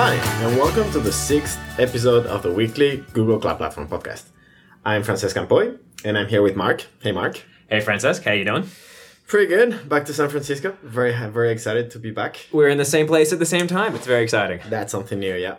Hi, and welcome to the 6th episode of the weekly Google Cloud Platform podcast. I'm Francesc Campoy, and I'm here with Mark. Hey, Mark. Hey, Francesc. How you doing? Pretty good. Back to San Francisco. Very excited to be back. We're in the same place at the same time. It's very exciting. That's something new, yeah.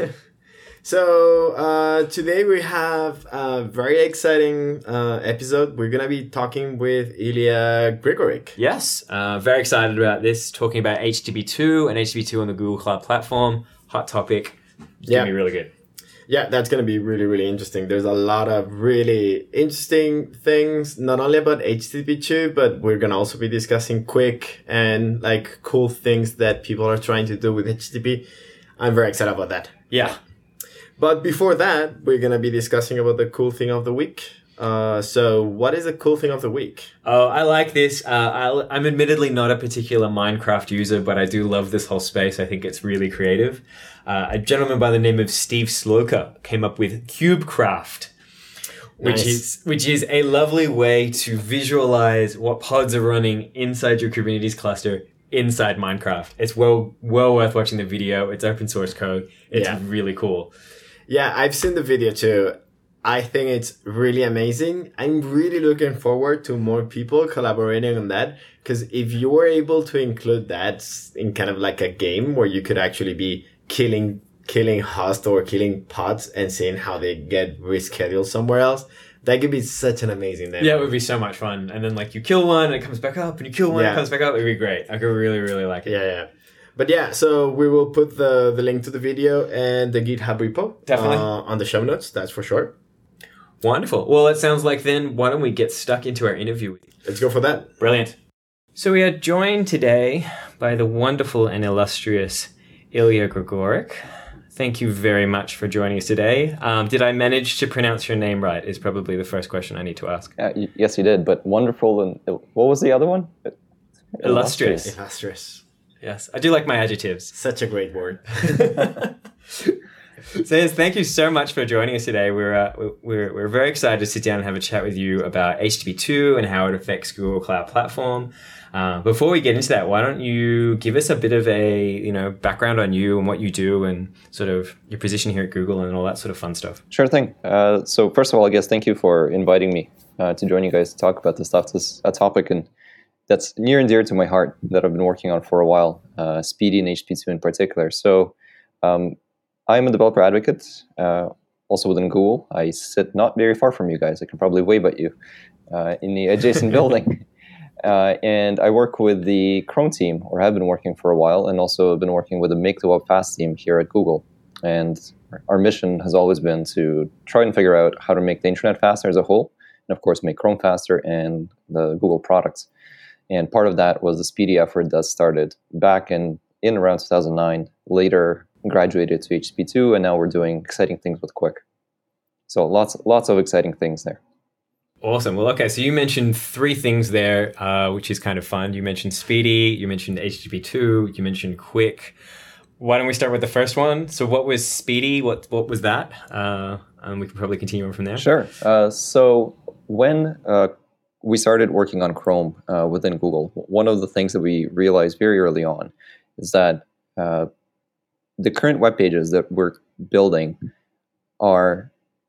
So today we have a very exciting episode. We're going to be talking with Ilya Grigorik. Yes, very excited about this, talking about HTTP2 and HTTP2 on the Google Cloud Platform. Hot topic. It's going to be really good. Yeah, that's going to be really interesting. There's a lot of really interesting things, not only about HTTP2, but we're going to also be discussing quick and like cool things that people are trying to do with HTTP. I'm very excited about that. Yeah. But before that, we're going to be discussing about the cool thing of the week. So what is the cool thing of the week? Oh, I like this. I'm admittedly not a particular Minecraft user, but I do love this whole space. I think it's really creative. A gentleman by the name of Steve Sloka came up with KubeCraft, which is a lovely way to visualize what pods are running inside your Kubernetes cluster inside Minecraft. It's well worth watching the video. It's open source code. It's really cool. Yeah, I've seen the video too. I think it's really amazing. I'm really looking forward to more people collaborating on that, because if you were able to include that in kind of like a game where you could actually be killing hosts or killing pods and seeing how they get rescheduled somewhere else, that could be such an amazing thing. Yeah, it would be so much fun. And then like you kill one and it comes back up, and you kill one and it comes back up. It would be great. I could really like it. Yeah. But yeah, so we will put the link to the video and the GitHub repo definitely on the show notes, that's for sure. Wonderful. Well, it sounds like then why don't we get stuck into our interview with you? Let's go for that. Brilliant. So we are joined today by the wonderful and illustrious Ilya Grigorik. Thank you very much for joining us today. Did I manage to pronounce your name right is probably the first question I need to ask. Yes, you did, but wonderful and what was the other one? Illustrious. Illustrious. Yes, I do like my adjectives. Such a great word. So yes, thank you so much for joining us today. We're very excited to sit down and have a chat with you about HTTP2 and how it affects Google Cloud Platform. Before we get into that, why don't you give us a bit of a background on you and what you do and sort of your position here at Google and all that sort of fun stuff. Sure thing. So first of all, I guess thank you for inviting me to join you guys to talk about this stuff. This is a topic and that's near and dear to my heart that I've been working on for a while, Speedy and HTTP2 in particular. So I'm a developer advocate, also within Google. I sit not very far from you guys. I can probably wave at you in the adjacent building. And I work with the Chrome team, or have been working for a while, and also been working with the Make the Web Fast team here at Google. And our mission has always been to try and figure out how to make the internet faster as a whole, and of course make Chrome faster and the Google products. And part of that was the Speedy effort that started back in around 2009, later graduated to HTTP2, and now we're doing exciting things with Quick. So lots of exciting things there. Awesome. Well, okay, so you mentioned three things there, which is kind of fun. You mentioned Speedy, you mentioned HTTP2, you mentioned Quick. Why don't we start with the first one? So what was Speedy? What was that? And we can probably continue on from there. Sure. So when we started working on Chrome within Google, one of the things that we realized very early on is that the current web pages that we're building are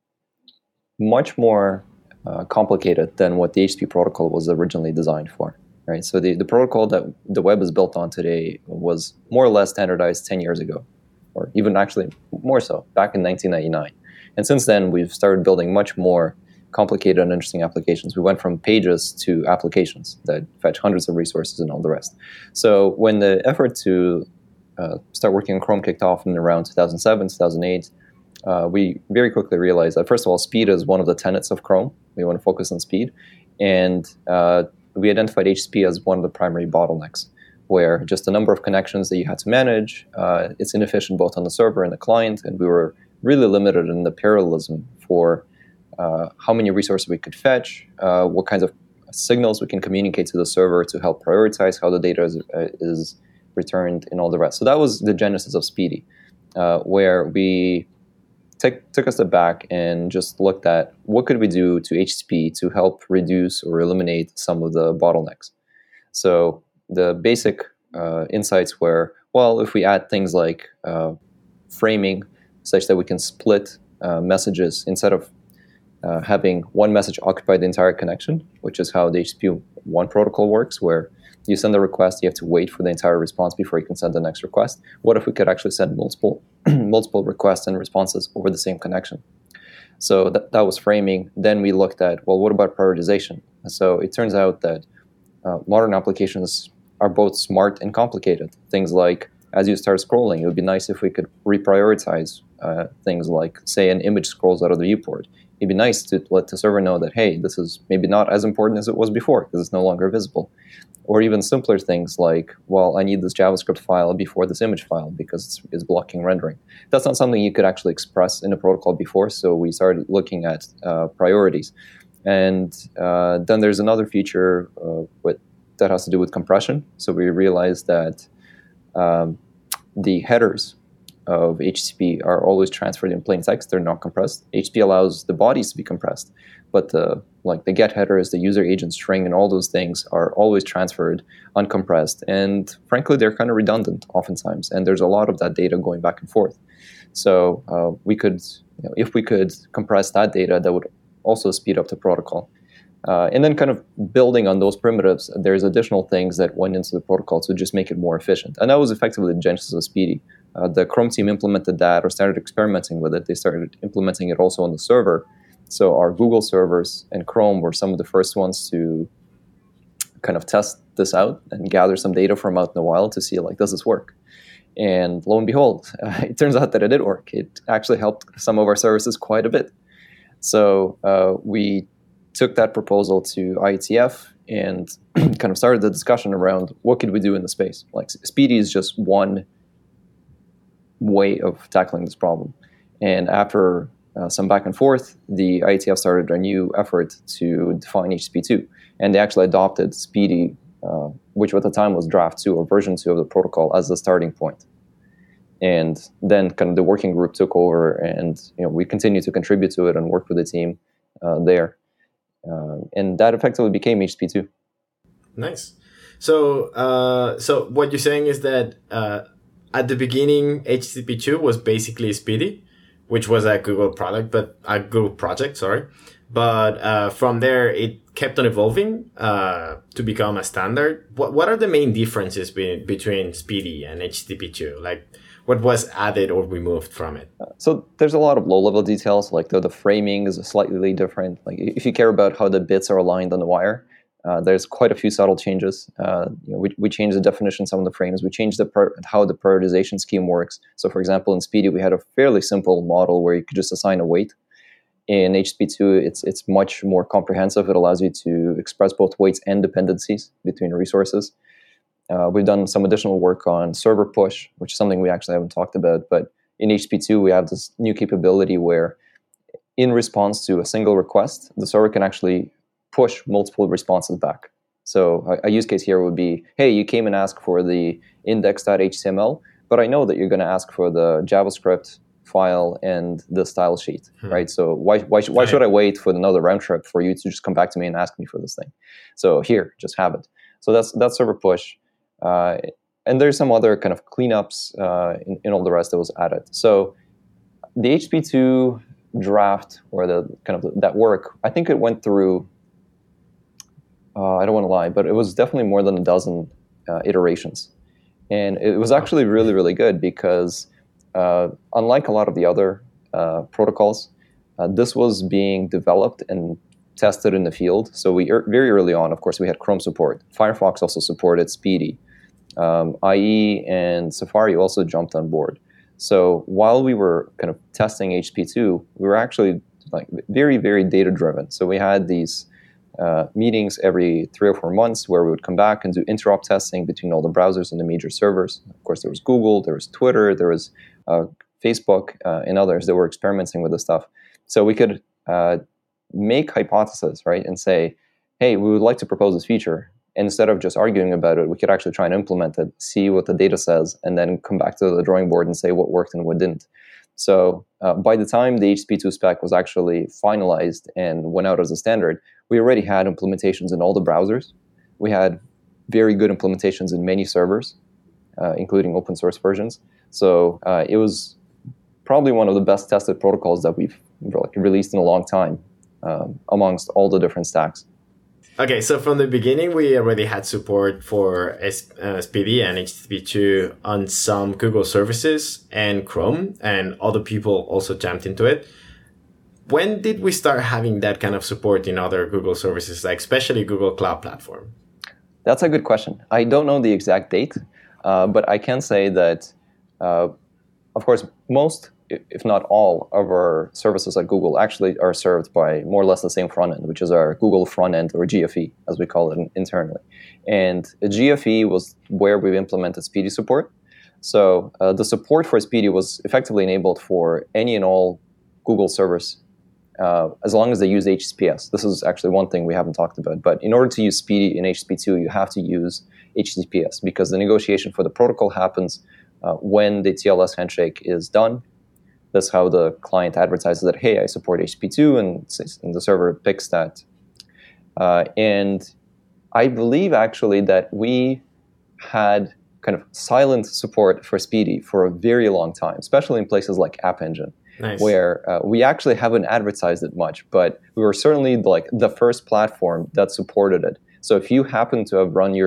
much more complicated than what the HTTP protocol was originally designed for. Right? So the protocol that the web is built on today was more or less standardized 10 years ago, or even actually more so, back in 1999. And since then, we've started building much more complicated and interesting applications. We went from pages to applications that fetch hundreds of resources and all the rest. So when the effort to start working on Chrome kicked off in around 2007, 2008, we very quickly realized that, first of all, speed is one of the tenets of Chrome. We want to focus on speed. And we identified HTTP as one of the primary bottlenecks, where just the number of connections that you had to manage, it's inefficient both on the server and the client, and we were really limited in the parallelism for how many resources we could fetch, what kinds of signals we can communicate to the server to help prioritize how the data is returned and all the rest. So that was the genesis of Speedy, where we took a step back and just looked at what could we do to HTTP to help reduce or eliminate some of the bottlenecks. So the basic insights were, well, if we add things like framing such that we can split messages instead of having one message occupy the entire connection, which is how the HTTP1 protocol works, where you send a request, you have to wait for the entire response before you can send the next request. What if we could actually send multiple multiple requests and responses over the same connection? So that was framing. Then we looked at, well, what about prioritization? So it turns out that modern applications are both smart and complicated. Things like, as you start scrolling, it would be nice if we could reprioritize things like, say, an image scrolls out of the viewport. It'd be nice to let the server know that, hey, this is maybe not as important as it was before because it's no longer visible. Or even simpler things like, well, I need this JavaScript file before this image file because it's blocking rendering. That's not something you could actually express in a protocol before, so we started looking at priorities. And then there's another feature that has to do with compression. So we realized that the headers of HTTP are always transferred in plain text. They're not compressed. HTTP allows the bodies to be compressed, but the get headers, the user agent string, and all those things are always transferred uncompressed. And frankly, they're kind of redundant oftentimes. And there's a lot of that data going back and forth. So we could, if we could compress that data, that would also speed up the protocol. And then kind of building on those primitives, there's additional things that went into the protocol to just make it more efficient. And that was effectively the genesis of Speedy. The Chrome team implemented that or started experimenting with it. They started implementing it also on the server. So our Google servers and Chrome were some of the first ones to kind of test this out and gather some data from out in the wild to see, like, does this work? And lo and behold, it turns out that it did work. It actually helped some of our services quite a bit. So we took that proposal to IETF and kind of started the discussion around what could we do in the space. Like, Speedy is just one way of tackling this problem. And after some back and forth, the IETF started a new effort to define HTTP2. And they actually adopted Speedy, which at the time was draft 2 or version 2 of the protocol, as the starting point. And then kind of the working group took over, and we continued to contribute to it and work with the team there. And that effectively became HTTP2. Nice. So so what you're saying is that at the beginning, HTTP2 was basically Speedy, which was a Google project, sorry. But from there, it kept on evolving to become a standard. What are the main differences between Speedy and HTTP2? Like, what was added or removed from it? So there's a lot of low-level details, like the framing is slightly different. Like, if you care about how the bits are aligned on the wire, there's quite a few subtle changes. We changed the definition, some of the frames. We changed how the prioritization scheme works. So, for example, in Speedy, we had a fairly simple model where you could just assign a weight. In HTTP2, it's much more comprehensive. It allows you to express both weights and dependencies between resources. We've done some additional work on server push, which is something we actually haven't talked about. But in HTTP2, we have this new capability where, in response to a single request, the server can actually push multiple responses back. So a use case here would be, hey, you came and asked for the index.html, but I know that you're going to ask for the JavaScript file and the style sheet, right? So why should I wait for another round trip for you to just come back to me and ask me for this thing? So here, just have it. So that's server push. And there's some other kind of cleanups in all the rest that was added. So the HTTP2 draft, or the kind of that work, I think it went through, I don't want to lie, but it was definitely more than a dozen iterations. And it was actually really, really good because unlike a lot of the other protocols, this was being developed and tested in the field. So we very early on, of course, we had Chrome support. Firefox also supported Speedy. IE and Safari also jumped on board. So while we were kind of testing HTTP2, we were actually like very, very data driven. So we had these meetings every 3 or 4 months where we would come back and do interop testing between all the browsers and the major servers. Of course, there was Google, there was Twitter, there was Facebook, and others that were experimenting with this stuff. So we could make hypotheses, right, and say, hey, we would like to propose this feature. And instead of just arguing about it, we could actually try and implement it, see what the data says, and then come back to the drawing board and say what worked and what didn't. So by the time the HTTP2 spec was actually finalized and went out as a standard, we already had implementations in all the browsers. We had very good implementations in many servers, including open source versions. So it was probably one of the best tested protocols that we've released in a long time amongst all the different stacks. Okay, so from the beginning, we already had support for Speedy and HTTP2 on some Google services and Chrome, and other people also jumped into it. When did we start having that kind of support in other Google services, like especially Google Cloud Platform? That's a good question. I don't know the exact date, but I can say that, of course, most, if not all, of our services at Google actually are served by more or less the same front end, which is our Google front end, or GFE, as we call it internally. And GFE was where we've implemented Speedy support. So the support for Speedy was effectively enabled for any and all Google servers, as long as they use HTTPS. This is actually one thing we haven't talked about. But in order to use Speedy in HTTP2, you have to use HTTPS, because the negotiation for the protocol happens when the TLS handshake is done. That's how the client advertises that, hey, I support HTTP2, and the server picks that. And I believe actually that we had kind of silent support for Speedy for a very long time, especially in places like App Engine, nice. Where we actually haven't advertised it much, but we were certainly like the first platform that supported it. So if you happen to have run your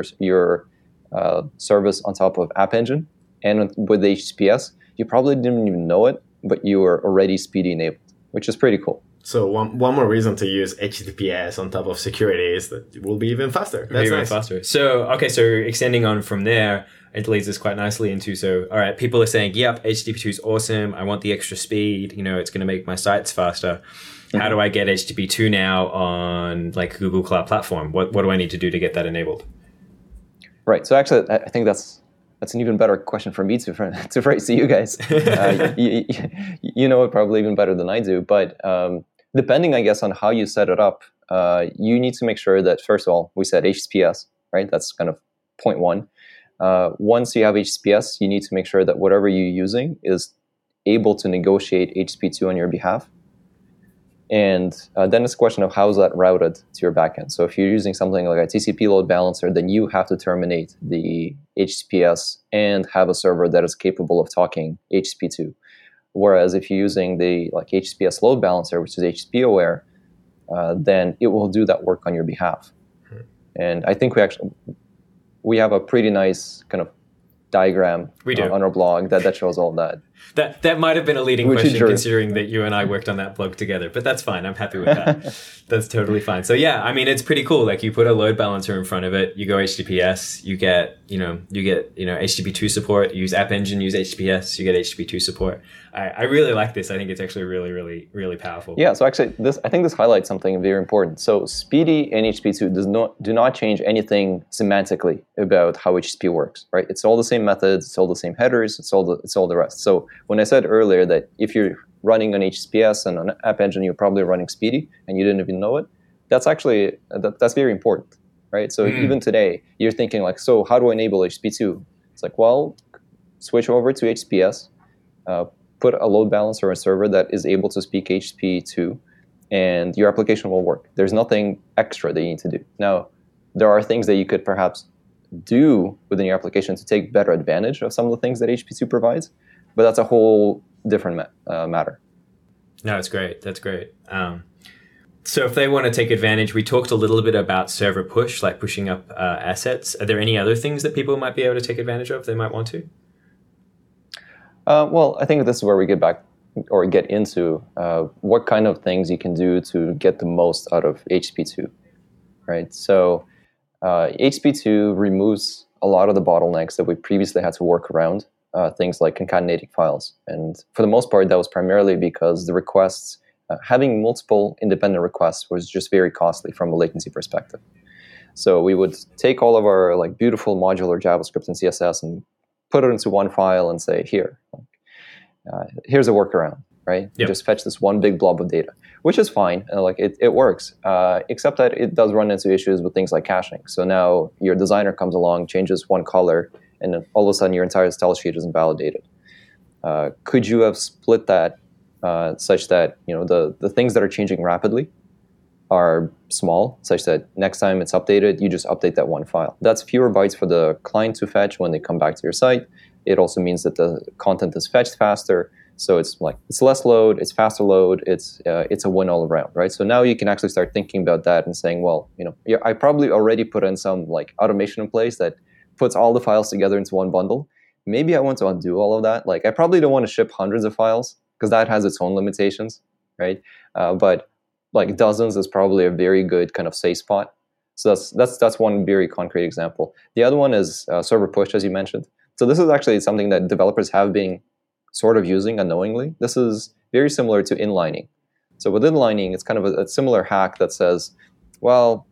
service on top of App Engine and with HTTPS, you probably didn't even know it, but you were already Speedy enabled, which is pretty cool. So one more reason to use HTTPS on top of security is that it will be even faster. That's even nice. Faster. So extending on from there, it leads us quite nicely into, all right, people are saying, yep, HTTP2 is awesome. I want the extra speed. It's going to make my sites faster. Mm-hmm. How do I get HTTP2 now on like Google Cloud Platform? What do I need to do to get that enabled? Right. So actually, I think that's an even better question for me to phrase to you guys. You know it probably even better than I do. But depending, I guess, on how you set it up, you need to make sure that, first of all, we said HTTPS, right? That's kind of point one. Once you have HTTPS, you need to make sure that whatever you're using is able to negotiate HTTP2 on your behalf. And then it's a question of how is that routed to your backend. So if you're using something like a TCP load balancer, then you have to terminate the HTTPS and have a server that is capable of talking HTTP2. Whereas if you're using the HTTPS load balancer, which is HTTP aware, then it will do that work on your behalf. And I think we have a pretty nice kind of diagram on our blog that shows all that. That might have been a leading question, considering that you and I worked on that blog together, but that's fine. I'm happy with that. That's totally fine. So yeah, I mean, it's pretty cool. Like you put a load balancer in front of it, you go HTTPS, you get HTTP2 support, you use App Engine, use HTTPS, you get HTTP2 support. I really like this. I think it's actually really, really, really powerful. Yeah. So actually, I think this highlights something very important. So Speedy and HTTP2 do not change anything semantically about how HTTP works, right? It's all the same methods, it's all the same headers, it's all the rest. So when I said earlier that if you're running on HTTPS and on App Engine, you're probably running Speedy and you didn't even know it, that's actually that's very important, right? So even today, you're thinking like, so how do I enable HTTP2? It's like, well, switch over to HTTPS, put a load balancer on a server that is able to speak HTTP2, and your application will work. There's nothing extra that you need to do. Now, there are things that you could perhaps do within your application to take better advantage of some of the things that HTTP2 provides, but that's a whole different matter. No, it's great. That's great. So if they want to take advantage, we talked a little bit about server push, like pushing up assets. Are there any other things that people might be able to take advantage of they might want to? Well, I think this is where we get into what kind of things you can do to get the most out of HTTP2, right? So HTTP2 removes a lot of the bottlenecks that we previously had to work around, things like concatenating files. And for the most part, that was primarily because the requests, having multiple independent requests was just very costly from a latency perspective. So we would take all of our beautiful modular JavaScript and CSS and put it into one file and say, here's a workaround, right? Yep. Just fetch this one big blob of data, which is fine. It works, except that it does run into issues with things like caching. So now your designer comes along, changes one color, and then all of a sudden your entire style sheet isn't validated. Could you have split that such that the things that are changing rapidly are small, such that next time it's updated, you just update that one file? That's fewer bytes for the client to fetch when they come back to your site. It also means that the content is fetched faster. So it's like it's less load, it's faster load, it's a win all around, right? So now you can actually start thinking about that and saying, well, yeah, I probably already put in some like automation in place that puts all the files together into one bundle. Maybe I want to undo all of that. Like I probably don't want to ship hundreds of files because that has its own limitations, right? But like dozens is probably a very good kind of safe spot. So that's one very concrete example. The other one is server push, as you mentioned. So this is actually something that developers have been sort of using unknowingly. This is very similar to inlining. So with inlining, it's kind of a similar hack that says, well,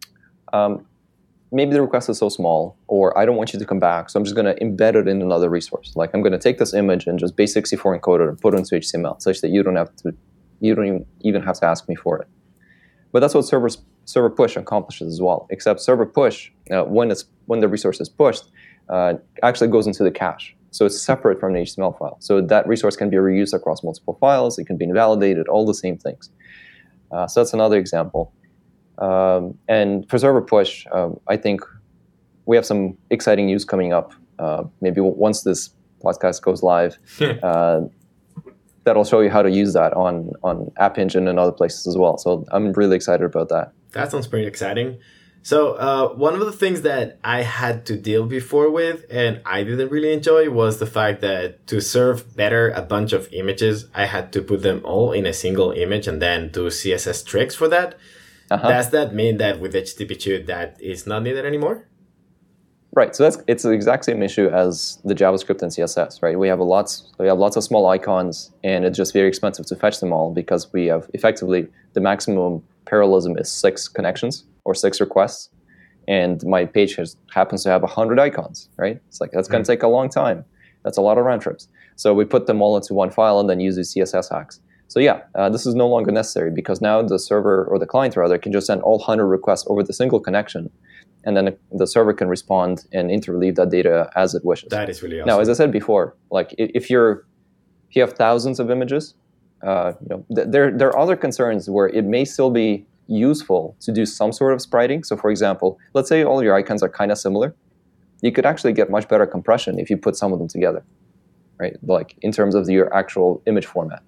maybe the request is so small, or I don't want you to come back, so I'm just going to embed it in another resource. Like I'm going to take this image and just base64 encode it and put it into HTML, such that you don't even have to ask me for it. But that's what server push accomplishes as well. Except server push, when the resource is pushed, actually goes into the cache. So it's separate from the HTML file. So that resource can be reused across multiple files. It can be invalidated, all the same things. So that's another example. And for server push, I think we have some exciting news coming up. Maybe once this podcast goes live, that'll show you how to use that on App Engine and other places as well. So I'm really excited about that. That sounds pretty exciting. So one of the things that I had to deal before with and I didn't really enjoy was the fact that to serve better a bunch of images, I had to put them all in a single image and then do CSS tricks for that. Does that mean that with HTTP2 that is not needed anymore? Right. So it's the exact same issue as the JavaScript and CSS, right? We have lots of small icons, and it's just very expensive to fetch them all because we have effectively the maximum parallelism is 6 connections or 6 requests, and my page happens to have 100 icons, right? It's like that's going to take a long time. That's a lot of round trips. So we put them all into one file and then use these CSS hacks. So yeah, this is no longer necessary because now the server or the client rather can just send all 100 requests over the single connection, and then the server can respond and interleave that data as it wishes. That is really awesome. Now, as I said before, like if you have thousands of images, there are other concerns where it may still be useful to do some sort of spriting. So for example, let's say all your icons are kind of similar. You could actually get much better compression if you put some of them together, right? Like in terms of your actual image format.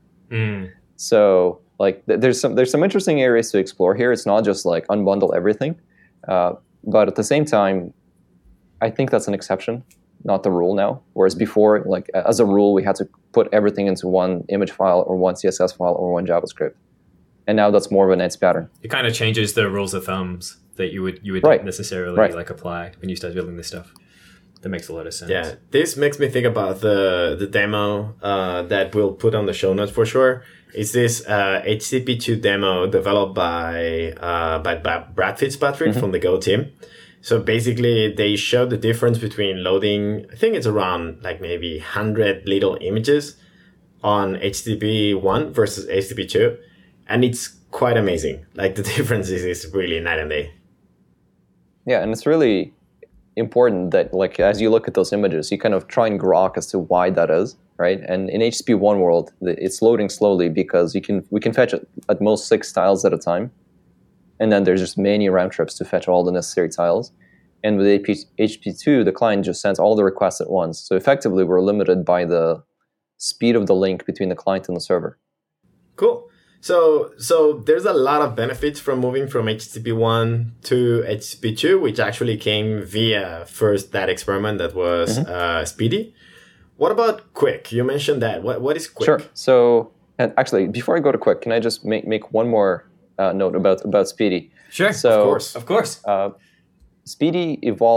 So like there's some interesting areas to explore here. It's not just like unbundle everything. But at the same time, I think that's an exception, not the rule now. Whereas before, like as a rule, we had to put everything into one image file or one CSS file or one JavaScript. And now that's more of an edge pattern. It kind of changes the rules of thumbs that you would right. not necessarily like apply when you start building this stuff. That makes a lot of sense. Yeah, this makes me think about the demo that we'll put on the show notes for sure. It's this HTTP2 demo developed by Brad Fitzpatrick from the Go team. So basically, they show the difference between loading, I think it's around like maybe 100 little images on HTTP1 versus HTTP2. And it's quite amazing. Like the difference is really night and day. Yeah, and it's really important that like as you look at those images, you kind of try and grok as to why that is, right? And in HTTP1 world, it's loading slowly because we can fetch at most 6 tiles at a time, and then there's just many round trips to fetch all the necessary tiles. And with HTTP2, the client just sends all the requests at once. So effectively, we're limited by the speed of the link between the client and the server. Cool. So there's a lot of benefits from moving from HTTP1 to HTTP2, which actually came via first that experiment that was Speedy. What about Quick? You mentioned that. What is Quick? Sure. So, and actually, before I go to Quick, can I just make one more note about Speedy? Sure. So, of course. Speedy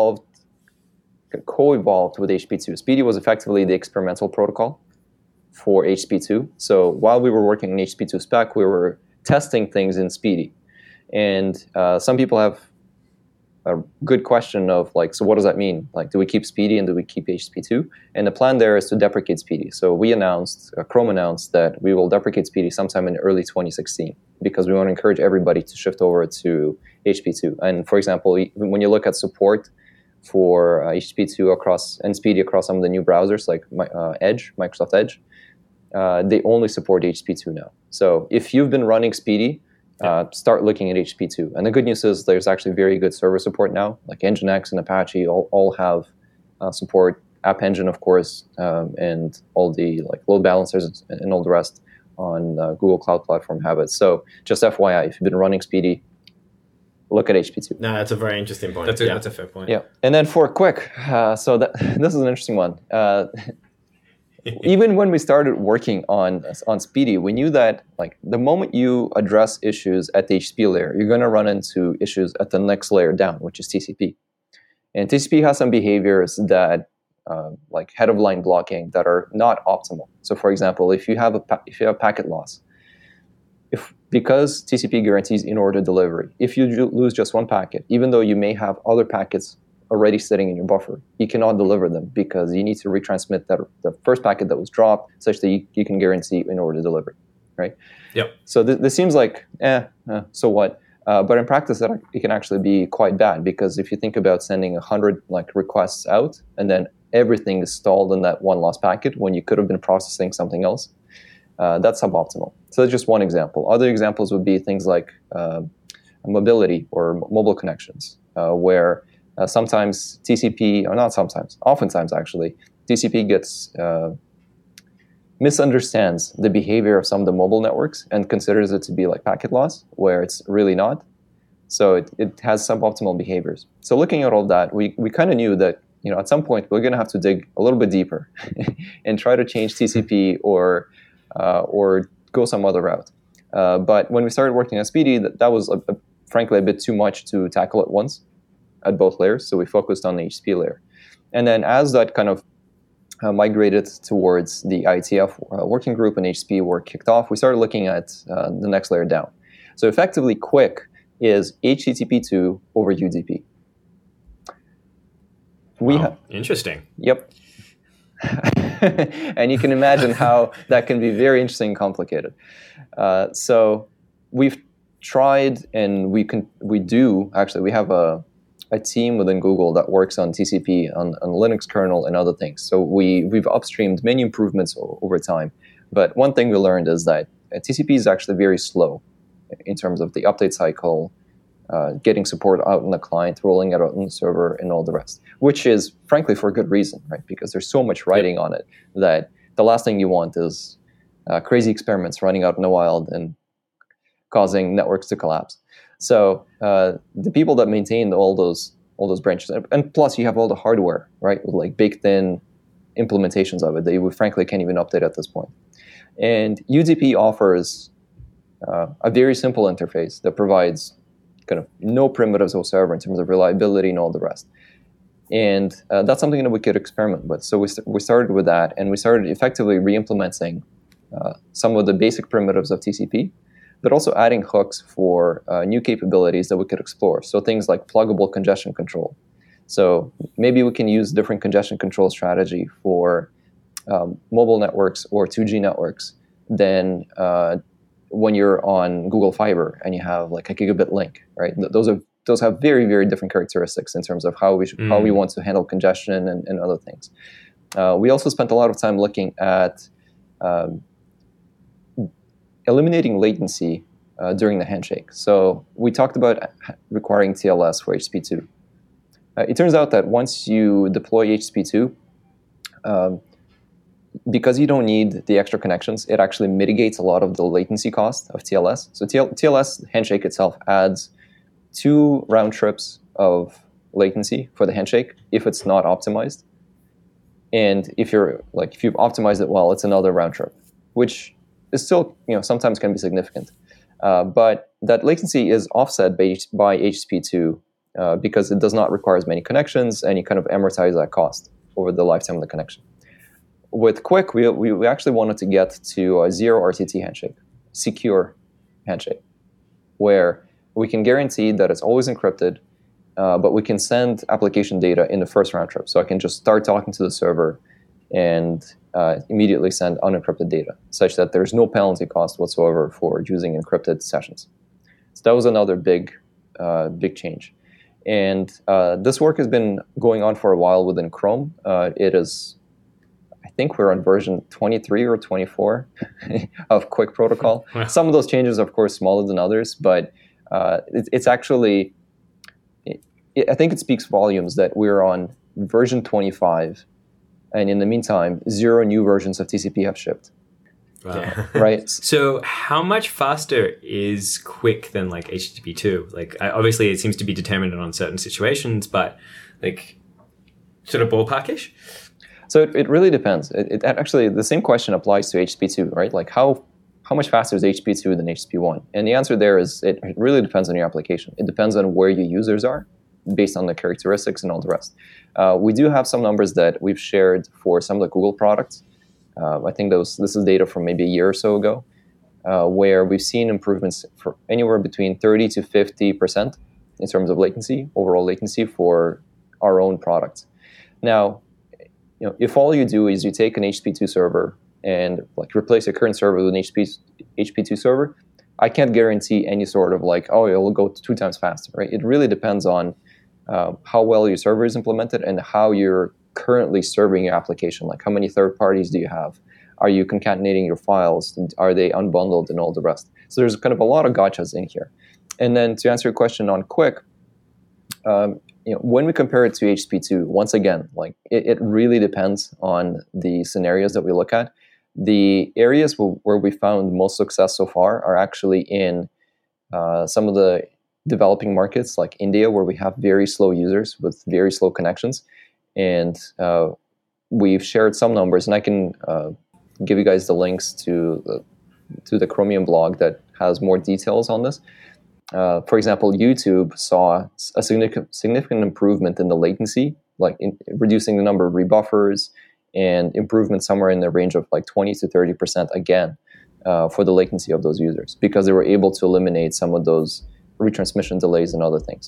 co-evolved with HTTP2. Speedy was effectively the experimental protocol for HTTP2. So while we were working on HTTP2 spec, we were testing things in Speedy. And some people have a good question of like, so what does that mean? Like, do we keep Speedy and do we keep HTTP2? And the plan there is to deprecate Speedy. So we announced, Chrome announced that we will deprecate Speedy sometime in early 2016 because we want to encourage everybody to shift over to HTTP2. And for example, when you look at support for HTTP2 across and Speedy across some of the new browsers like Edge, Microsoft Edge, they only support HTTP2 now. So if you've been running Speedy, start looking at HTTP2. And the good news is there's actually very good server support now, like Nginx and Apache all have support App Engine, of course, and all the like load balancers and all the rest on Google Cloud Platform have it. So just FYI, if you've been running Speedy, look at HP2. No, that's a very interesting point. That's a fair point. Yeah, and then for Quick, so this is an interesting one. Even when we started working on Speedy, we knew that like the moment you address issues at the HTTP layer, you're going to run into issues at the next layer down, which is TCP. And TCP has some behaviors that, like head of line blocking, that are not optimal. So, for example, if you have packet loss, because TCP guarantees in-order delivery, if you lose just one packet, even though you may have other packets already sitting in your buffer, you cannot deliver them because you need to retransmit the first packet that was dropped such that you can guarantee in-order delivery, right? Yep. So this seems like, so what? But in practice, it can actually be quite bad, because if you think about sending 100 like requests out and then everything is stalled in that one lost packet when you could have been processing something else, that's suboptimal. So that's just one example. Other examples would be things like mobility or mobile connections, where sometimes TCP, or not sometimes, oftentimes actually, TCP gets misunderstands the behavior of some of the mobile networks and considers it to be like packet loss, where it's really not. So it has suboptimal behaviors. So looking at all that, we kind of knew that at some point we're going to have to dig a little bit deeper and try to change TCP or go some other route. But when we started working on Speedy, that was frankly a bit too much to tackle at once at both layers. So we focused on the HTTP layer. And then as that kind of migrated towards the IETF working group and HTTP were kicked off, we started looking at the next layer down. So effectively, Quick is HTTP2 over UDP. Interesting. Yep. And you can imagine how that can be very interesting and complicated. So we've tried, and we have a team within Google that works on TCP, on Linux kernel and other things. So we've upstreamed many improvements over time. But one thing we learned is that TCP is actually very slow in terms of the update cycle, getting support out in the client, rolling it out on the server, and all the rest, which is frankly for a good reason, right? Because there's so much writing on it that the last thing you want is crazy experiments running out in the wild and causing networks to collapse. So the people that maintained all those branches, and plus you have all the hardware, right, with like baked-in implementations of it that you frankly can't even update at this point. And UDP offers a very simple interface that provides kind of no primitives whatsoever in terms of reliability and all the rest. And that's something that we could experiment with. So we started with that, and we started effectively re-implementing some of the basic primitives of TCP, but also adding hooks for new capabilities that we could explore. So things like pluggable congestion control. So maybe we can use different congestion control strategy for mobile networks or 2G networks than when you're on Google Fiber and you have like a gigabit link, right? Those have very, very different characteristics in terms of how we want to handle congestion and other things. We also spent a lot of time looking at eliminating latency during the handshake. So we talked about requiring TLS for HTTP2. It turns out that once you deploy HTTP2, because you don't need the extra connections, it actually mitigates a lot of the latency cost of TLS. So TLS handshake itself adds 2 round trips of latency for the handshake if it's not optimized. And if you've optimized it well, it's another round trip, which is still, sometimes can be significant. But that latency is offset by HTTP2 because it does not require as many connections, and you kind of amortize that cost over the lifetime of the connection. With Quick, we actually wanted to get to a zero RTT handshake, secure handshake, where we can guarantee that it's always encrypted, but we can send application data in the first round trip. So I can just start talking to the server and immediately send unencrypted data, such that there's no penalty cost whatsoever for using encrypted sessions. So that was another big change. And this work has been going on for a while within Chrome. It is, I think we're on version 23 or 24 of Quick Protocol. Wow. Some of those changes, of course, smaller than others, but it's actually, I think it speaks volumes that we're on version 25 And in the meantime, 0 new versions of TCP have shipped. Wow. Right? So how much faster is Quick than like HTTP2? Like obviously it seems to be determined on certain situations, but like sort of ballparkish? So it really depends. It actually, the same question applies to HTTP2, right? Like how much faster is HTTP2 than HTTP1? And the answer there is it really depends on your application. It depends on where your users are based on the characteristics and all the rest. We do have some numbers that we've shared for some of the Google products. I think this is data from maybe a year or so ago, where we've seen improvements for anywhere between 30 to 50% in terms of latency, overall latency for our own products. Now, if all you do is you take an HTTP2 server and like replace your current server with an HTTP2 server, I can't guarantee any sort of like, oh, it'll go 2 times faster, right? It really depends on how well your server is implemented and how you're currently serving your application. Like how many third parties do you have? Are you concatenating your files? Are they unbundled and all the rest? So there's kind of a lot of gotchas in here. And then to answer your question on Quick, when we compare it to HTTP2, once again, like it really depends on the scenarios that we look at. The areas where we found most success so far are actually in some of the developing markets like India, where we have very slow users with very slow connections. And we've shared some numbers, and I can give you guys the links to the Chromium blog that has more details on this. For example, YouTube saw a significant improvement in the latency, like in reducing the number of rebuffers, and improvement somewhere in the range of like 20 to 30% again for the latency of those users, because they were able to eliminate some of those retransmission delays and other things.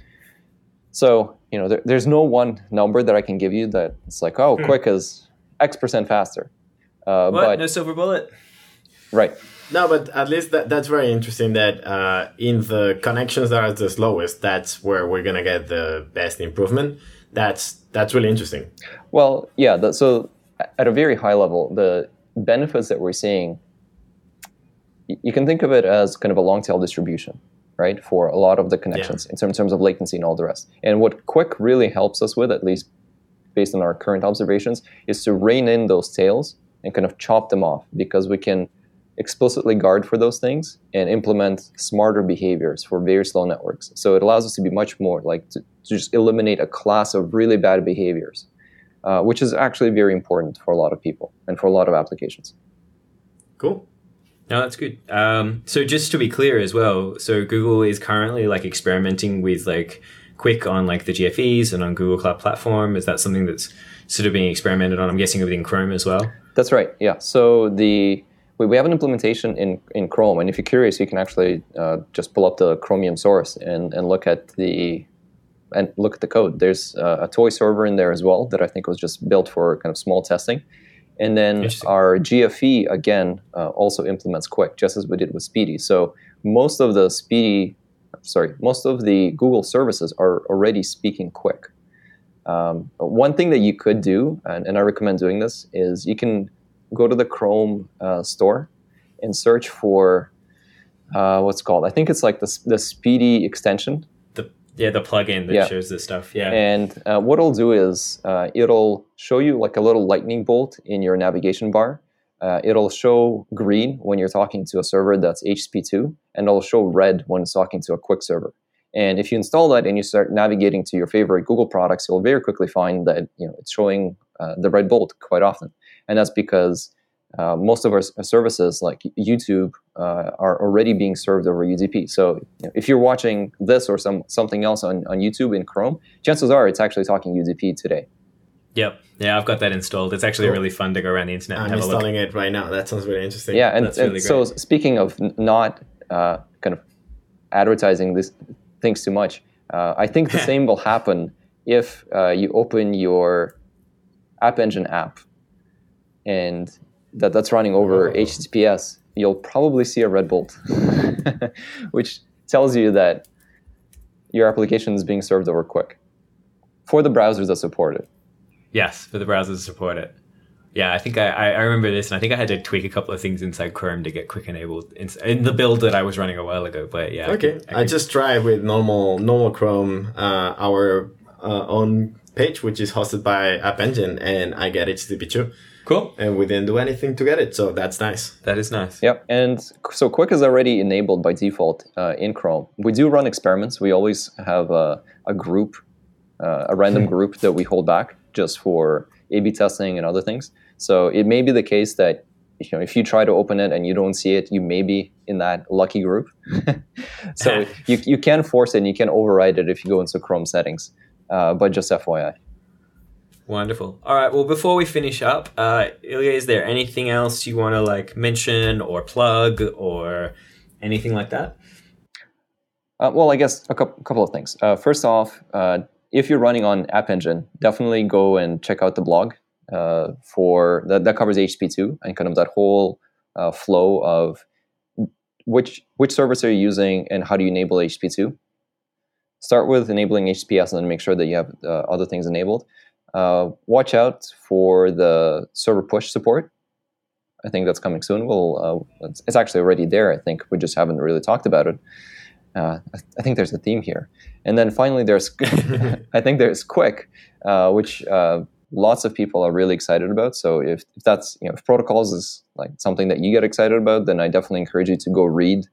So, there's no one number that I can give you that it's like, oh, Quick is X% faster. But no silver bullet? Right. No, but at least that's very interesting that in the connections that are the slowest, that's where we're going to get the best improvement. That's really interesting. Well, yeah. So at a very high level, the benefits that we're seeing, you can think of it as kind of a long tail distribution, right, for a lot of the connections in terms of latency and all the rest. And what Quick really helps us with, at least based on our current observations, is to rein in those tails and kind of chop them off, because we can explicitly guard for those things and implement smarter behaviors for very slow networks. So it allows us to be much more like to just eliminate a class of really bad behaviors, which is actually very important for a lot of people and for a lot of applications. Cool. No, that's good. So just to be clear as well, so Google is currently like experimenting with like Quick on like the GFEs and on Google Cloud Platform. Is that something that's sort of being experimented on? I'm guessing within Chrome as well. That's right. Yeah. So we have an implementation in Chrome, and if you're curious, you can actually just pull up the Chromium source and look at the code. There's a toy server in there as well that I think was just built for kind of small testing. And then our GFE, again, also implements Quick, just as we did with Speedy. So most of the Google services are already speaking Quick. One thing that you could do, and I recommend doing this, is you can go to the Chrome store and search for what's called, I think it's like the Speedy extension. The plugin that shows this stuff. Yeah. And what it'll do is it'll show you like a little lightning bolt in your navigation bar. It'll show green when you're talking to a server that's HTTP2, and it'll show red when it's talking to a Quick server. And if you install that and you start navigating to your favorite Google products, you'll very quickly find that it's showing the red bolt quite often. And that's because most of our services, like YouTube, are already being served over UDP. So if you're watching this or something else on YouTube in Chrome, chances are it's actually talking UDP today. Yep. Yeah, I've got that installed. It's actually really fun to go around the internet and I'm have a look. installing it right now. That sounds really interesting. Yeah, and really so speaking of not kind of advertising these things too much, I think the same will happen if you open your App Engine app and that's running over HTTPS. You'll probably see a red bolt, which tells you that your application is being served over Quick for the browsers that support it. Yes, for the browsers that support it. Yeah, I think I remember this, and I think I had to tweak a couple of things inside Chrome to get Quick enabled in the build that I was running a while ago. But yeah, okay. I just tried with normal Chrome, our own page, which is hosted by App Engine, and I get HTTP2. Cool. And we didn't do anything to get it, so that's nice. That is nice. Yep. And so Quick is already enabled by default in Chrome. We do run experiments. We always have a group, a random group that we hold back just for A/B testing and other things. So it may be the case that if you try to open it and you don't see it, you may be in that lucky group. So you can force it and you can override it if you go into Chrome settings. But just FYI. Wonderful. All right. Well, before we finish up, Ilya, is there anything else you want to mention or plug or anything like that? Well, I guess a couple of things. First off, if you're running on App Engine, definitely go and check out the blog for that covers HTTP2 and kind of that whole flow of which service are you using and how do you enable HTTP2. Start with enabling HTTPS and then make sure that you have other things enabled. Watch out for the server push support. I think that's coming soon. It's actually already there. I think we just haven't really talked about it. I think there's a theme here. And then finally, I think there's Quick, which lots of people are really excited about. So if that's if protocols is something that you get excited about, then I definitely encourage you to go read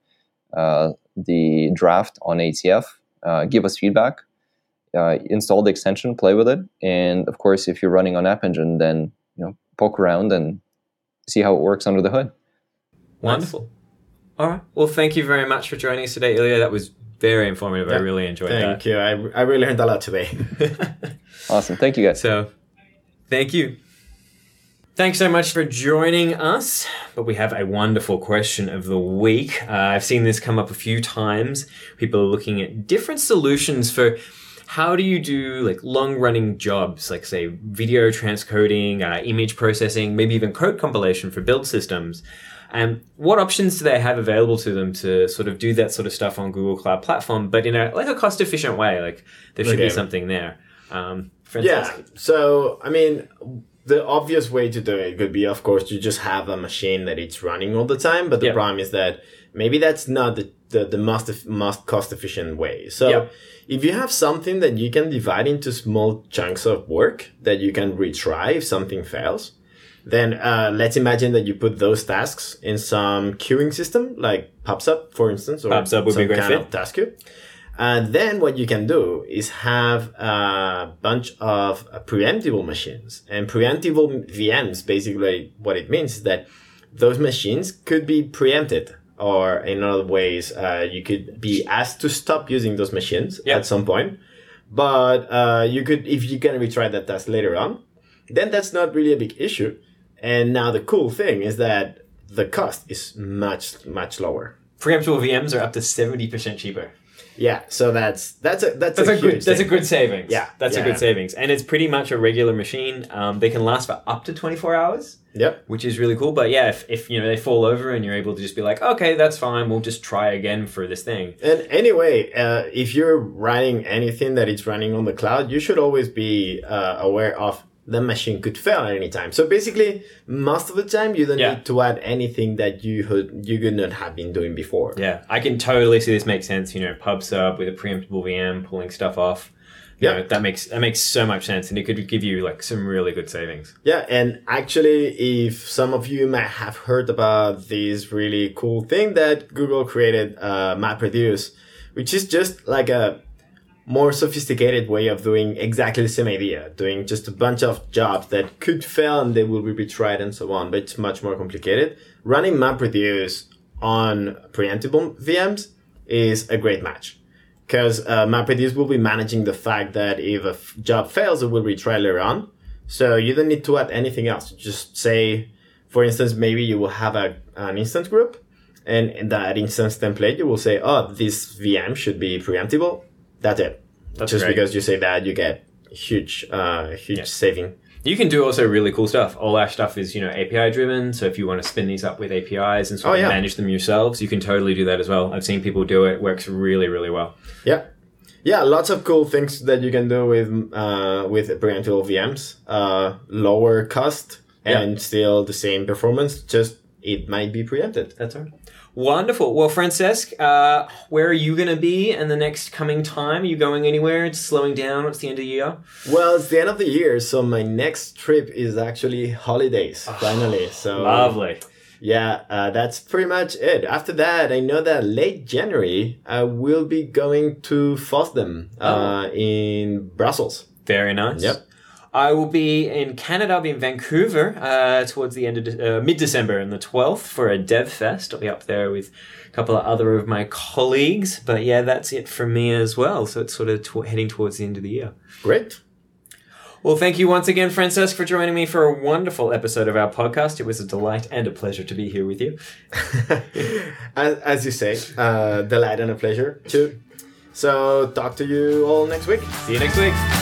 the draft on ATF. Give us feedback. Install the extension, play with it, and of course, if you're running on App Engine, then poke around and see how it works under the hood. Wonderful. All right. Well, thank you very much for joining us today, Ilya. That was very informative. I really enjoyed that. Thank you. I really learned a lot today. Awesome. Thank you, guys. So, thank you. Thanks so much for joining us. But we have a wonderful question of the week. I've seen this come up a few times. People are looking at different solutions for how do you do long-running jobs, like say video transcoding, image processing, maybe even code compilation for build systems. And what options do they have available to them to sort of do that sort of stuff on Google Cloud Platform, but in a cost-efficient way? There should be something there. Yeah. So the obvious way to do it could be, of course, to just have a machine that it's running all the time. But the problem is that maybe that's not the most cost-efficient way. So if you have something that you can divide into small chunks of work that you can retry if something fails, then let's imagine that you put those tasks in some queuing system like PubSub, for instance, or PubSub would be a great fit. Of task queue. And then what you can do is have a bunch of preemptible machines. And preemptible VMs, basically what it means is that those machines could be preempted. Or in other ways, you could be asked to stop using those machines at some point. But you could, if you can retry that task later on, then that's not really a big issue. And now the cool thing is that the cost is much, much lower. Preemptible VMs are up to 70% cheaper. Yeah, so that's a good savings. Yeah, that's a good savings, and it's pretty much a regular machine. They can last for up to 24 hours. Yep, which is really cool. But yeah, if they fall over and you're able to just be like, okay, that's fine, we'll just try again for this thing. And anyway, if you're writing anything that is running on the cloud, you should always be aware of the machine could fail at any time. So basically, most of the time, you don't need to add anything that you could not have been doing before. Yeah, I can totally see this makes sense. PubSub with a preemptible VM, pulling stuff off. That makes so much sense, and it could give you some really good savings. Yeah, and actually, if some of you might have heard about this really cool thing that Google created, MapReduce, which is just like a more sophisticated way of doing exactly the same idea, doing just a bunch of jobs that could fail and they will be retried and so on, but it's much more complicated. Running MapReduce on preemptible VMs is a great match because MapReduce will be managing the fact that if a job fails, it will retry later on. So you don't need to add anything else. Just say, for instance, maybe you will have an instance group, and in that instance template, you will say, oh, this VM should be preemptible. That's it. That's just great. Because you say that, you get huge saving. You can do also really cool stuff. All our stuff is, API driven. So if you want to spin these up with APIs and sort of manage them yourselves, you can totally do that as well. I've seen people do it. It works really, really well. Yeah. Yeah, lots of cool things that you can do with preemptible VMs. Lower cost and still the same performance. Just it might be preempted. That's right. Wonderful. Well, Francesc, where are you going to be in the next coming time? Are you going anywhere? It's slowing down. It's the end of the year. Well, it's the end of the year, so my next trip is actually holidays, finally. So Lovely. Yeah, that's pretty much it. After that, I know that late January, I will be going to FOSDEM in Brussels. Very nice. Yep. I will be in Canada. I'll be in Vancouver towards the end of mid-December on the 12th for a Dev Fest. I'll be up there with a couple of other of my colleagues. But yeah, that's it from me as well. So it's sort of heading towards the end of the year. Great. Well, thank you once again, Francesc, for joining me for a wonderful episode of our podcast. It was a delight and a pleasure to be here with you. As you say, delight and a pleasure too. So talk to you all next week. See you next week.